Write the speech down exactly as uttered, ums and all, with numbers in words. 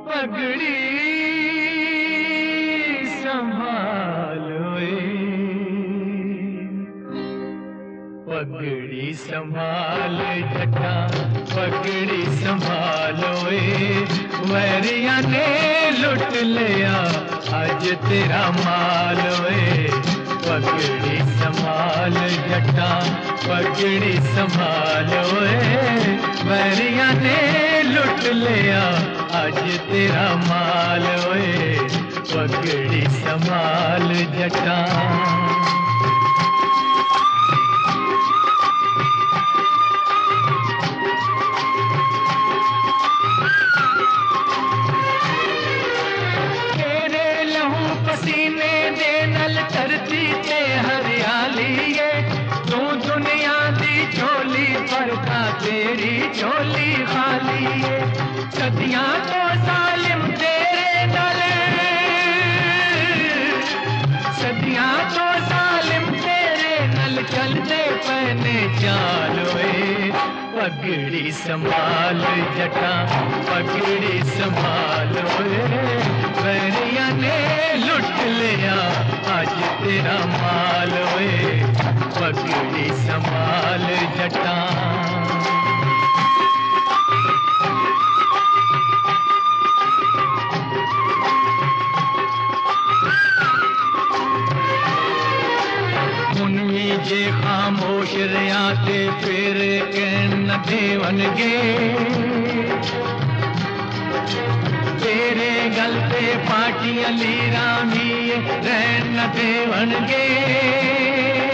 पगड़ी संभालो पगड़ी संभाल जटा पगड़ी संभालो वैरिया ने लुट लिया आज तेरा माल वे पगड़ी संभाल जटा पगड़ी संभालो वैरिया ने लुट लिया आज तेरा माल वे पगड़ी संभाल जटा। पसीने दे नल धरती ते हरियाली है तू दुनिया दी झोली पर का तेरी झोली खाली है सदियां तो जालिम तेरे नल सदियां तो जालिम तेरे नल चलते पहने चालोए पगड़ी संभाल जटा पगड़ी संभालो वैरिया ने लुट लिया आज तेरा माल वे पगड़ी संभाल जटा। मुनवी जे खामोश रहा ते फिर कहन देवनगे तेरे गल पे पाटियां लीरा भी रहन देवनगे